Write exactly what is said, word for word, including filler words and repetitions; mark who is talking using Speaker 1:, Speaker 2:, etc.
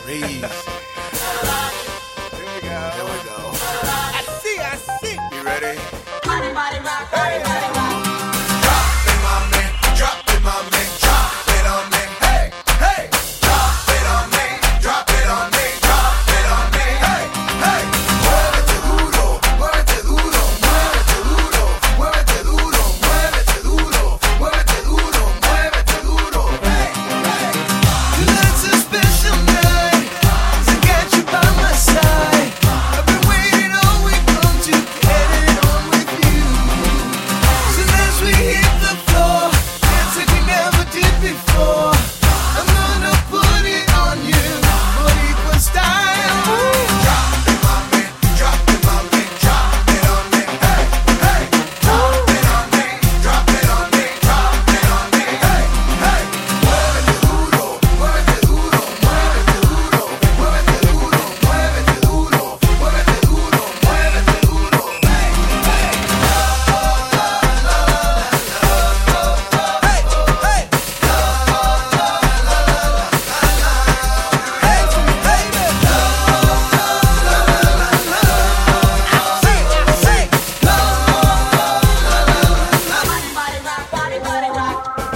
Speaker 1: Crazy. Here we go. Here we go. I see, I see. You ready?
Speaker 2: Body, body, rock, body, body, rock.
Speaker 1: Drop it, mommy. Drop it, mommy. Drop it on me. Hey, hey. Drop it on me. Drop it on me. Drop it on me. Hey, hey. Muévete duro, muévete duro, muévete duro, muévete duro, muévete duro, muévete duro, muévete duro. Hey, hey.
Speaker 3: Tonight's a special night to get you by my side. I've been waiting all week long to get it on with you. So as we hit the floor, dance like we never did before. I'm gonna put it on you, but equal style.
Speaker 1: Drop it, mommy. Drop it, mommy. Drop it on me. Hey, hey. Drop it on me. Drop it on me. Drop it on me. Hey, hey. Muévete duro, muévete duro, muévete duro, muévete duro, muévete duro, muévete duro, muévete duro. Hey, hey.
Speaker 2: Body, body, rock, body, body, rock.